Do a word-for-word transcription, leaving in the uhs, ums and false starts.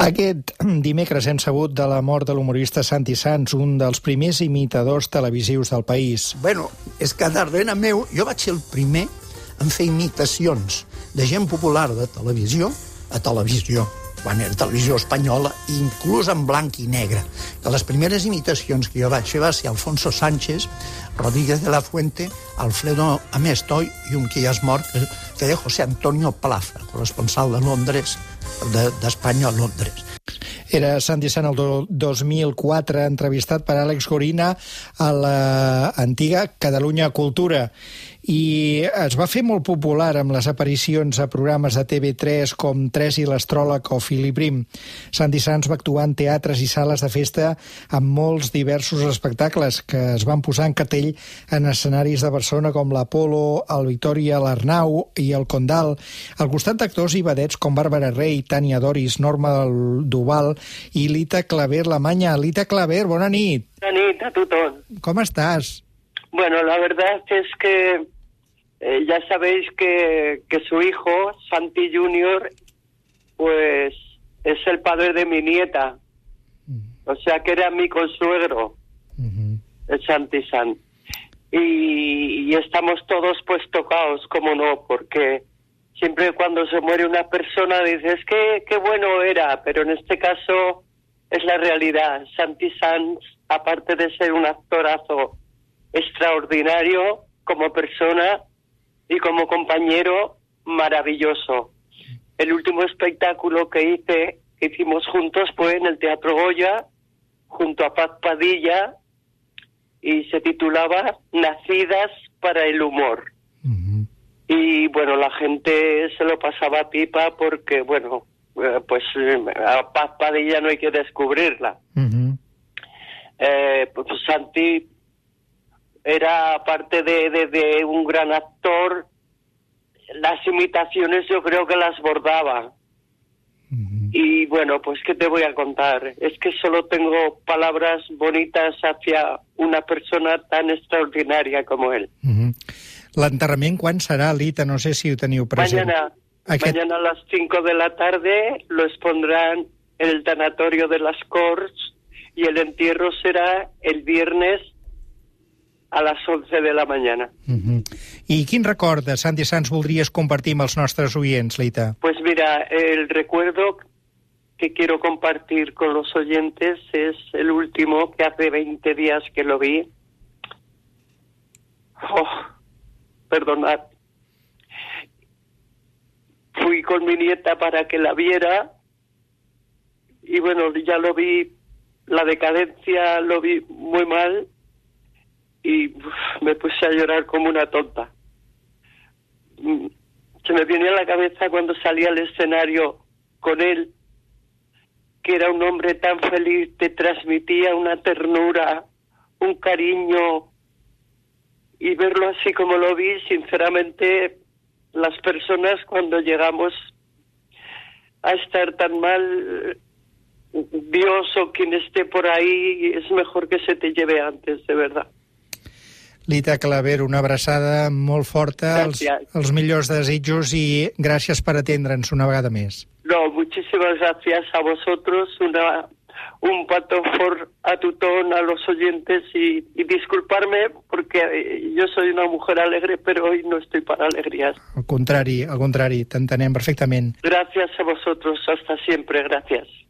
Aquest dimecres hem sabut de la mort de l'humorista Santi Sans, un dels primers imitadors televisius del país. Bueno, és que darrere meu jo vaig ser el primer en fer imitacions de gent popular de televisió a televisió, quan era televisió espanyola, inclús en blanc i negre. Que les primeres imitacions que jo vaig fer va ser Alfonso Sánchez, Rodríguez de la Fuente, Alfredo Amestoy i un que ja és mort, que feia José Antonio Plaza, corresponsal de Londres, d'Espanya a Londres. Era Santi Sans el do, dos mil quatre, entrevistat per Àlex Gorina a l'antiga Catalunya Cultura. I es va fer molt popular amb les aparicions a programes de T V tres com Tres i l'Astròleg o Fil i Prim. Santi Sans va actuar en teatres i sales de festa amb molts diversos espectacles que es van posar en cartell en escenaris de Barcelona com l'Apolo, el Victòria, l'Arnau i el Condal, al costat d'actors i vedets com Bàrbara Rey, Tània Doris, Norma Duval i Lita Claver Lamanya. Lita Claver, bona nit. Bona nit a tothom. Com estás? Bueno, la verdad es que Eh, ya sabéis que, que su hijo, Santi Junior, pues es el padre de mi nieta. Uh-huh. O sea que era mi consuegro, uh-huh. el Santi Sans. Y, y estamos todos pues tocados, como no, porque siempre cuando se muere una persona dices que qué bueno era, pero en este caso es la realidad. Santi Sans, aparte de ser un actorazo extraordinario como persona, y como compañero, maravilloso. El último espectáculo que hice, que hicimos juntos, fue en el Teatro Goya, junto a Paz Padilla, y se titulaba Nacidas para el humor. Uh-huh. Y bueno, la gente se lo pasaba pipa porque, bueno, pues a Paz Padilla no hay que descubrirla. Uh-huh. Eh, pues Santi era, aparte de, de, de un gran actor, las imitaciones yo creo que las bordaba. Uh-huh. Y bueno, pues ¿qué te voy a contar? Es que solo tengo palabras bonitas hacia una persona tan extraordinaria como él. Uh-huh. L'enterrament quan serà, Lita? No sé si ho teniu present. Mañana, Aquest... mañana a las cinco de la tarde lo expondrán en el tanatorio de las Corts y el entierro será el viernes a les once de la mañana. Uh-huh. I quin record de Santi Sans voldries compartir amb els nostres oients, Lita? Pues mira, el recuerdo que quiero compartir con los oyentes es el último, que hace veinte días que lo vi. Oh, perdonad. Fui con mi nieta para que la viera y bueno, ya lo vi, la decadencia lo vi muy mal. Y uf, me puse a llorar como una tonta. Se me venía a la cabeza cuando salía al escenario con él, que era un hombre tan feliz, te transmitía una ternura, un cariño, y verlo así como lo vi, sinceramente, las personas cuando llegamos a estar tan mal, Dios o quien esté por ahí, es mejor que se te lleve antes, de verdad. Lita Claver, una abraçada molt forta, els, els millors desitjos i gràcies per atendre'ns una vegada més. No, muchísimas gracias a vosotros, una, un pato for a tutón a los oyentes y, y disculparme porque yo soy una mujer alegre, pero hoy no estoy para alegrías. Al contrari, al contrari, t'entenem perfectament. Gracias a vosotros, hasta siempre, gracias.